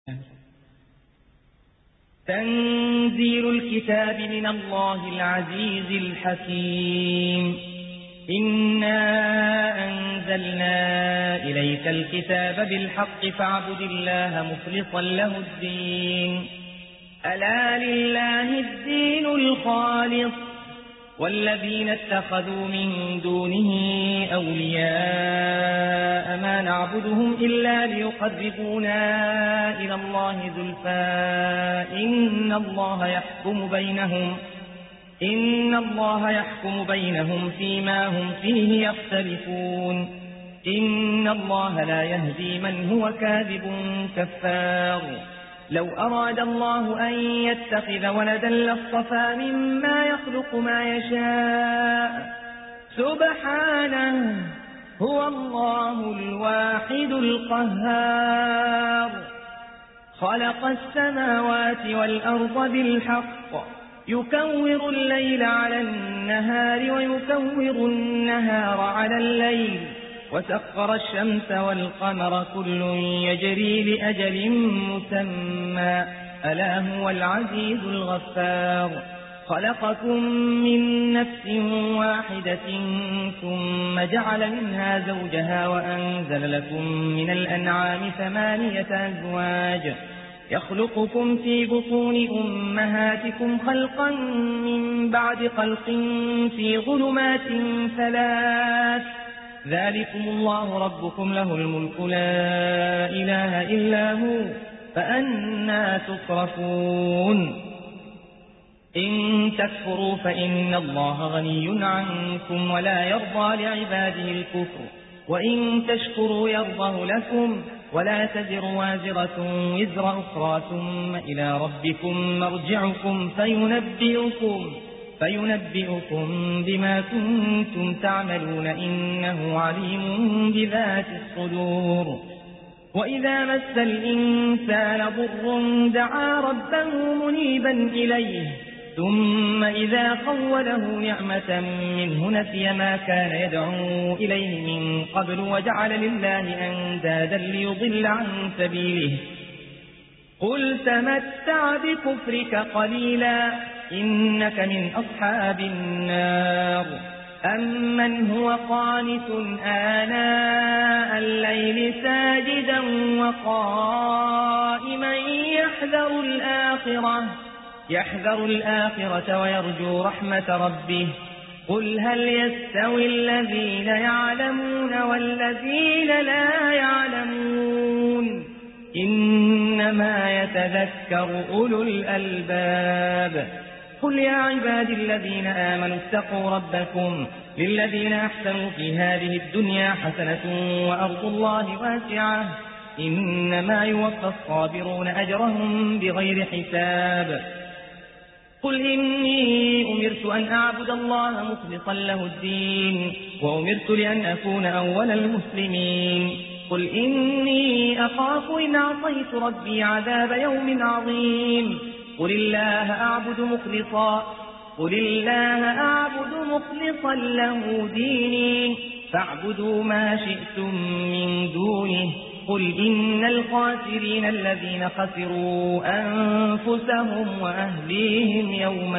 تنزيل الكتاب من الله العزيز الحكيم. إنا أنزلنا إليك الكتاب بالحق فاعبد الله مخلصا له الدين. ألا لله الدين الخالص والذين اتخذوا من دونه أولياء ما نعبدهم إلا ليقربونا إلى الله زلفى إن الله يحكم بينهم فيما هم فيه يختلفون. إن الله لا يهدي من هو كاذب كفار. لو أراد الله أن يتخذ ولدا لاصطفى مما يخلق ما يشاء سبحانه هو الله الواحد القهار. خلق السماوات والأرض بالحق يكور الليل على النهار ويكور النهار على الليل وسخر الشمس والقمر كل يجري لأجل مسمى ألا هو العزيز الغفار. خلقكم من نفس واحدة ثم جعل منها زوجها وأنزل لكم من الأنعام 8 أزواج يخلقكم في بطون أمهاتكم خلقا من بعد خلق في ظلمات 3 ذلكم الله ربكم له الملك لا إله إلا هو فأنى تصرفون. إن تكفروا فإن الله غني عنكم ولا يرضى لعباده الكفر وإن تشكروا يرضه لكم ولا تزر وازرة وزر أخرى ثم إلى ربكم مرجعكم فينبئكم بما كنتم تعملون إنه عليم بذات الصدور. وإذا مس الإنسان ضر دعا ربه منيبا إليه ثم إذا خوله نعمة منه نسي ما كان يدعو إليه من قبل وجعل لله أندادا ليضل عن سبيله. قل تمتع بكفرك قليلا إنك من أصحاب النار. أمن هو قانت آناء الليل ساجدا وقائما يحذر الآخرة ويرجو رحمة ربه. قل هل يستوي الذين يعلمون والذين لا يعلمون إنما يتذكر أولو الألباب. قل يا عبادي الذين آمنوا اتقوا ربكم للذين أحسنوا في هذه الدنيا حسنة وأرض الله واسعة إنما يوفى الصابرون أجرهم بغير حساب. قل إني أمرت أن أعبد الله مخلصا له الدين وأمرت لأن أكون أول المسلمين. قل إني أخاف إن عصيت ربي عذاب يوم عظيم. قل الله أعبد مخلصا له ديني فاعبدوا ما شئتم من دونه. قل إن الخاسرين الذين خسروا أنفسهم وأهليهم يوم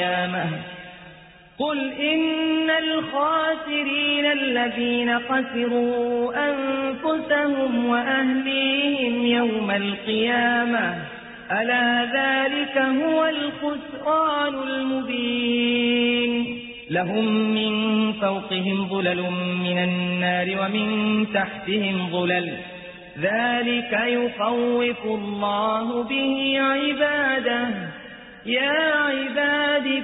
القيامة ألا ذلك هو الخسران المبين. لهم من فوقهم ظلل من النار ومن تحتهم ظلل ذلك يخوف الله به عباده يا عباد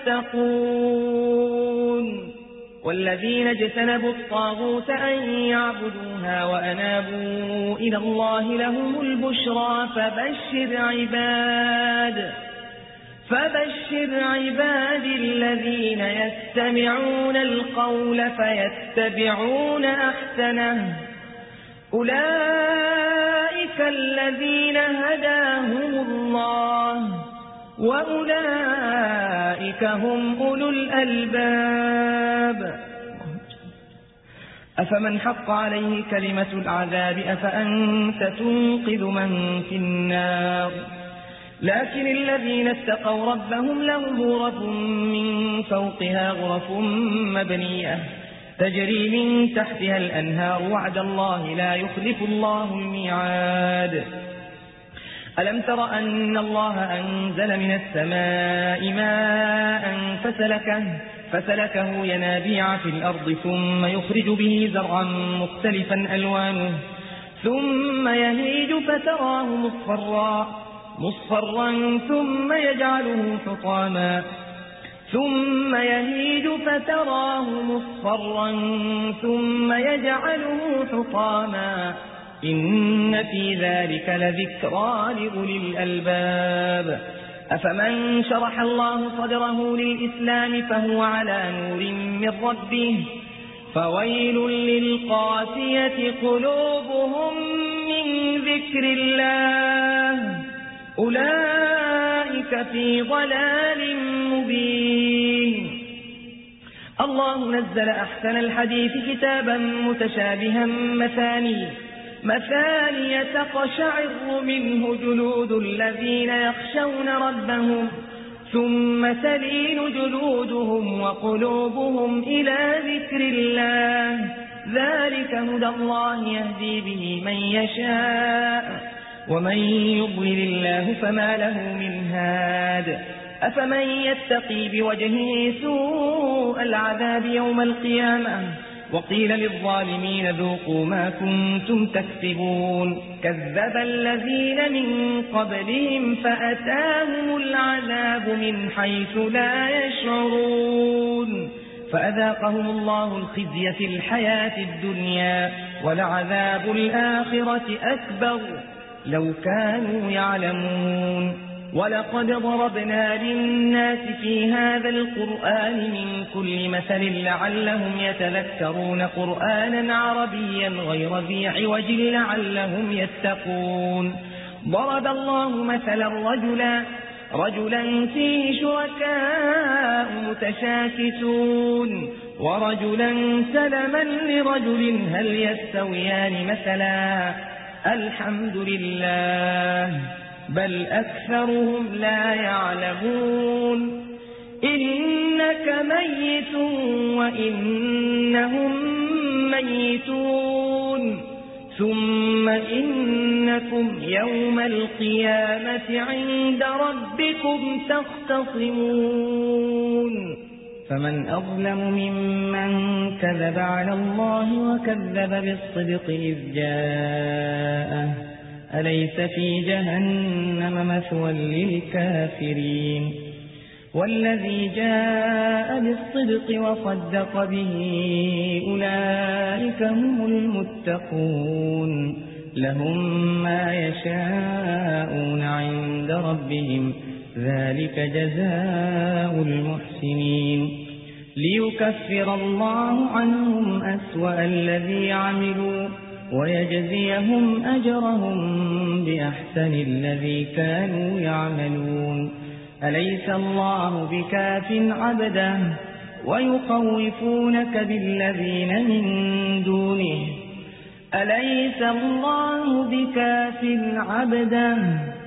فاتقون. والذين اجتنبوا الطاغوت أن يعبدوها وأنابوا إلى الله لهم البشرى فبشر عباد الذين يستمعون القول فيتبعون أحسنه. أولئك الذين هداهم الله وأولئك هم أولو الألباب. أفمن حق عليه كلمة العذاب أفأنت تنقذ من في النار لكن الذين اتقوا ربهم لهم غرف من فوقها غرف مبنية تجري من تحتها الأنهار وعد الله لا يخلف الله الميعاد ألم تر أن الله أنزل من السماء ماء فسلكه ينابيع في الأرض ثم يخرج به زرعا مختلفا ألوانه ثم يهيج فتراه مصفرا ثم يجعله حطاما إن في ذلك لذكرى لأولي الألباب أفمن شرح الله صدره للإسلام فهو على نور من ربه فويل للقاسية قلوبهم من ذكر الله أولئك في ضلال مبين الله نزل أحسن الحديث كتابا متشابها مثانية تقشعر منه جلود الذين يخشون ربهم ثم تلين جلودهم وقلوبهم إلى ذكر الله ذلك هدى الله يهدي به من يشاء ومن يضلل الله فما له من هاد أفمن يتقي بوجهه سوء العذاب يوم القيامة وقيل للظالمين ذوقوا ما كنتم تكسبون كذب الذين من قبلهم فأتاهم العذاب من حيث لا يشعرون فأذاقهم الله الخزي في الحياة الدنيا ولعذاب الآخرة أكبر لو كانوا يعلمون ولقد ضربنا للناس في هذا القرآن من كل مثل لعلهم يتذكرون قرآنا عربيا غير ذي عوج لعلهم يتقون ضرب الله مثلا رجلا فيه شركاء متشاكسون ورجلا سلما لرجل هل يستويان مثلا الحمد لله بل أكثرهم لا يعلمون إنك ميت وإنهم ميتون ثم إنكم يوم القيامة عند ربكم تختصمون فمن أظلم ممن كذب على الله وكذب بالصدق إذ جاءه أليس في جهنم مثوى للكافرين والذي جاء بالصدق وصدق به أولئك هم المتقون لهم ما يشاءون عند ربهم ذلك جزاء المحسنين ليكفر الله عنهم أسوأ الذي عملوا ويجزيهم أجرهم بأحسن الذي كانوا يعملون أليس الله بكاف عبده ويخوفونك بالذين من دونه أليس الله بكاف عبده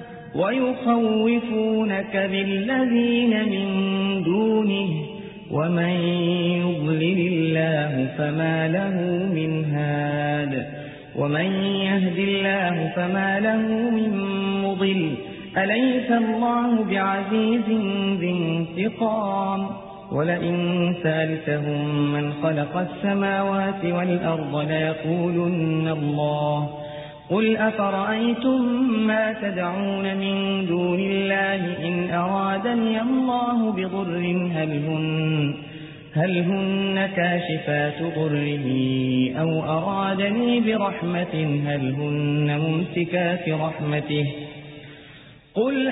ويخوفونك بالذين من دونه ومن يضلل الله فما له من هاد ومن يهد الله فما له من مضل أليس الله بعزيز ذي انتقام ولئن سألتهم من خلق السماوات والأرض ليقولن الله قل أفرأيتم ما تدعون من دون الله إن أرادني الله بضر هل هن كاشفات ضره أو أرادني برحمة هل هن ممسكات رحمته قل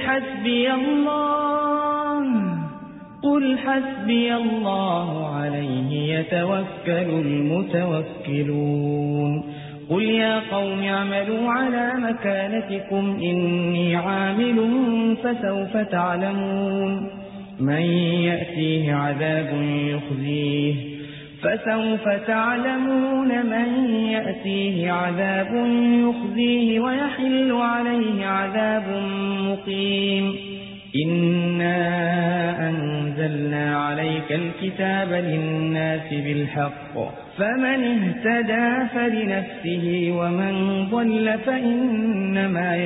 حسبي الله عليه يتوكل المتوكلون قل يا قوم اعملوا على مكانتكم إني عامل فسوف تعلمون من يأتيه عذاب يخزيه فسوف تعلمون من يأتيه عذاب يخزيه ويحل عليه عذاب مقيم إنا أنزلنا عليك الكتاب للناس بالحق فمن اهتدى فلنفسه ومن ضل فإنما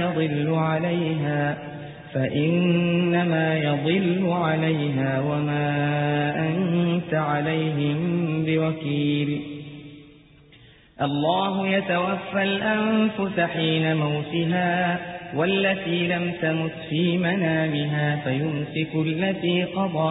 يضل عليها وما أنت عليهم بوكيل الله يتوفى الأنفس حين موتها والتي لم تمت في منامها فيمسك التي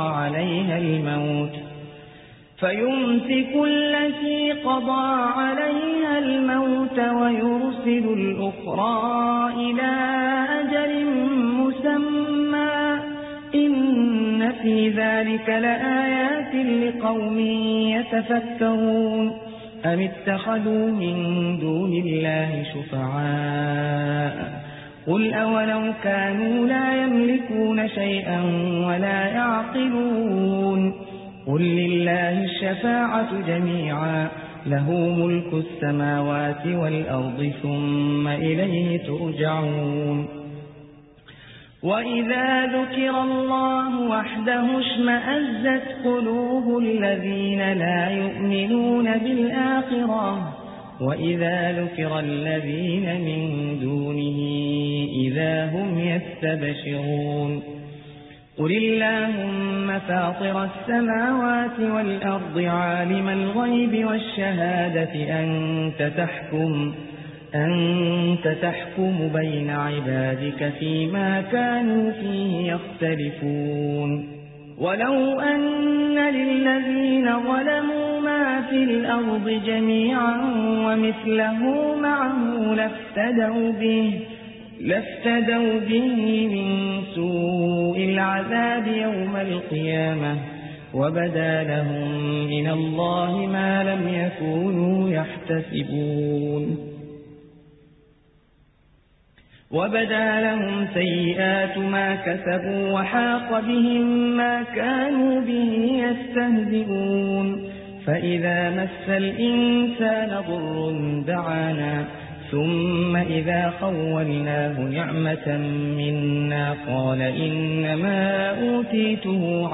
قضى عليها الموت ويرسل الأخرى إلى أجل مسمى إن في ذلك لآيات لقوم يتفكرون أم اتخذوا من دون الله شفعاء قل أولو كانوا لا يملكون شيئا ولا يعقلون قل لله الشفاعة جميعا له ملك السماوات والأرض ثم إليه ترجعون وإذا ذكر الله وحده اشمأزت قلوب الذين لا يؤمنون بالآخرة وإذا ذكر الذين من دونه إذا هم يستبشرون قل اللهم فاطر السماوات والأرض عالم الغيب والشهادة أنت تحكم بين عبادك فيما كانوا فيه يختلفون ولو أن للذين ظلموا ما في الأرض جميعا ومثله معه لافتدوا به من سوء العذاب يوم القيامة وبدا لهم من الله ما لم يكونوا يحتسبون وبدا لهم سيئات ما كسبوا وحاق بهم ما كانوا به يستهزئون فإذا مس الإنسان ضر دعانا ثم إذا خولناه نعمة منا قال إنما أوتيته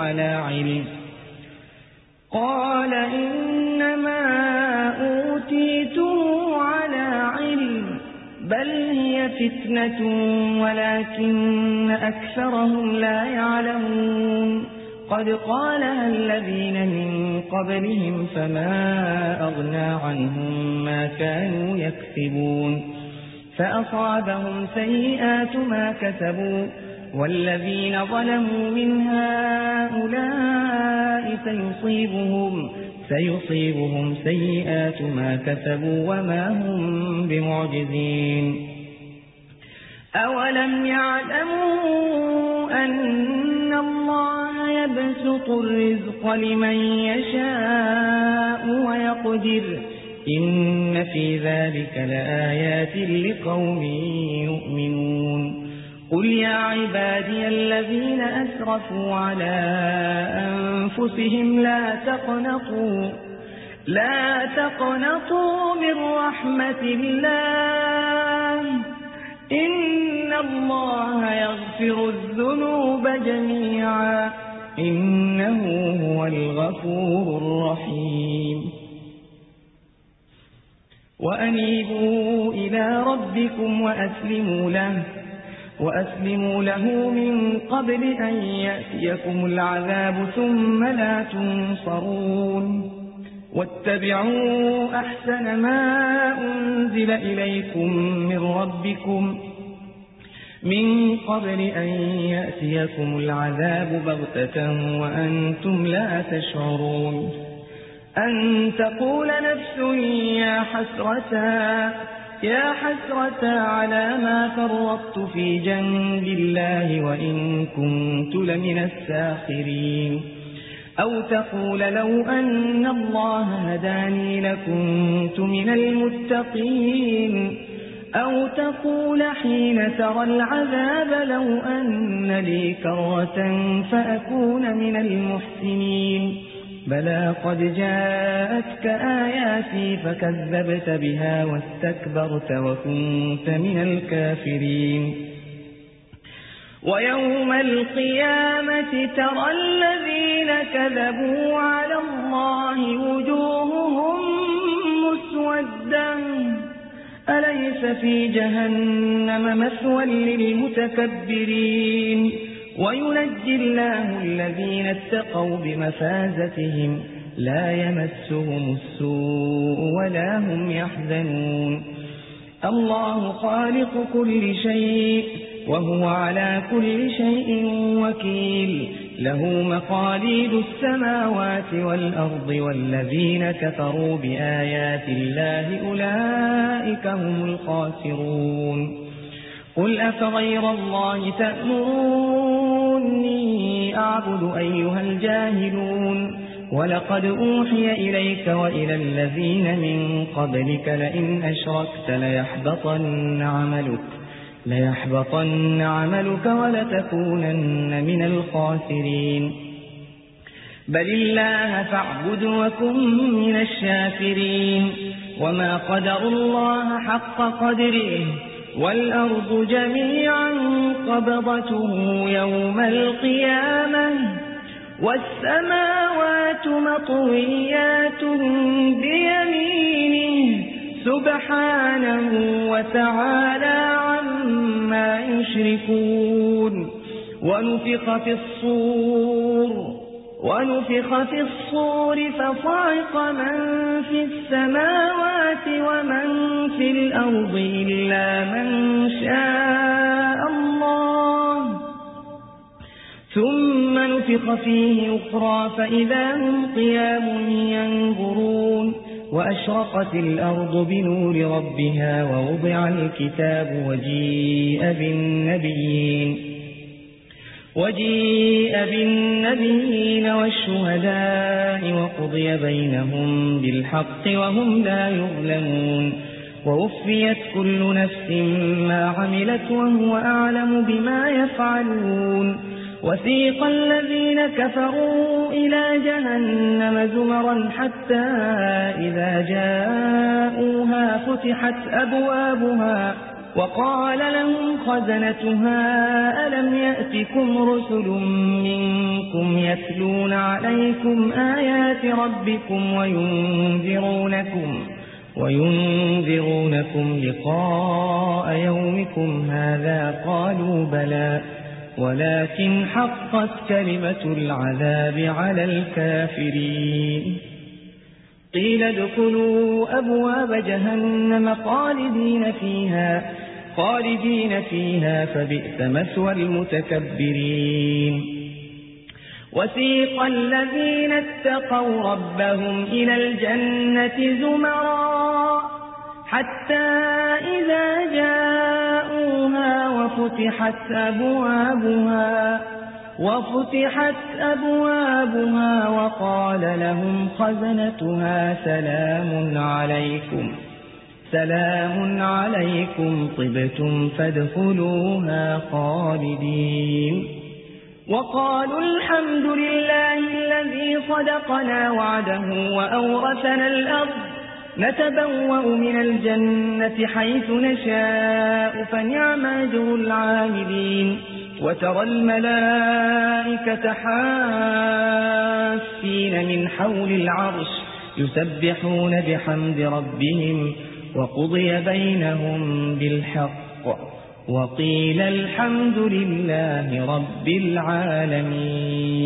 على علم بل هي فتنة ولكن أكثرهم لا يعلمون قد قالها الذين من قبلهم فما أغنى عنهم ما كانوا يكسبون فأصابهم سيئات ما كسبوا والذين ظلموا من هؤلاء سيصيبهم سيئات ما كسبوا وما هم بمعجزين أولم يعلموا أن الله يبسط الرزق لمن يشاء ويقدر إن في ذلك لآيات لقوم يؤمنون قل يا عبادي الذين أسرفوا على أنفسهم لا تقنطوا من رحمة الله إن الله يغفر الذنوب جميعا إنه هو الغفور الرحيم وأنيبوا إلى ربكم وأسلموا له من قبل أن يأتيكم العذاب ثم لا تنصرون واتبعوا أحسن ما أنزل إليكم من ربكم من قبل أن يأتيكم العذاب بغتة وأنتم لا تشعرون أن تقول نفس يا حسرة على ما فرطت في جنب الله وإن كنت لمن الساخرين أو تقول لو أن الله هداني لكنت من المتقين أو تقول حين ترى العذاب لو أن لي كرة فأكون من المحسنين بلى قد جاءتك آياتي فكذبت بها واستكبرت وكنت من الكافرين ويوم القيامة ترى الذين كذبوا على الله وجوههم مسودة أليس في جهنم مثوى للمتكبرين وينجي الله الذين اتقوا بمفازتهم لا يمسهم السوء ولا هم يحزنون الله خالق كل شيء وهو على كل شيء وكيل له مقاليد السماوات والأرض والذين كفروا بآيات الله أولئك هم الخاسرون قل أفغير الله تأمروني أعبد أيها الجاهلون ولقد أوحي إليك وإلى الذين من قبلك لئن أشركت ليحبطن عملك ولتكونن من الخاسرين بل الله فاعبد وكن من الشاكرين وما قدروا الله حق قدره والأرض جميعا قبضته يوم القيامة والسماوات مطويات بيمينه سبحانه وتعالى عما يشركون ونفخ في الصور فصعق من في السماوات ومن في الأرض إلا من شاء الله ثم نفخ فيه أخرى فإذا هم قيام ينظرون وأشرقت الأرض بنور ربها ووضع الكتاب وجيء بالنبيين والشهداء وقضي بينهم بالحق وهم لا يظلمون ووفيت كل نفس ما عملت وهو أعلم بما يفعلون وسيق الذين كفروا إلى جهنم زمرا حتى إذا جاءوها فتحت أبوابها وقال لهم خزنتها ألم يأتكم رسل منكم يتلون عليكم آيات ربكم وينذرونكم لقاء يومكم هذا قالوا بلى ولكن حقت كلمة العذاب على الكافرين قيل ادخلوا أبواب جهنم خالدين فيها فبئس مثوى المتكبرين وسيق الذين اتقوا ربهم إلى الجنة زمرا حتى إذا جاءوها وفتحت أبوابها وقال لهم خزنتها سلام عليكم طبتم فادخلوها خالدين وقالوا الحمد لله الذي صدقنا وعده وأورثنا الأرض نتبوأ من الجنة حيث نشاء فنعم أجر العاملين وترى الملائكة حافين من حول العرش يسبحون بحمد ربهم وقضي بينهم بالحق وقيل الحمد لله رب العالمين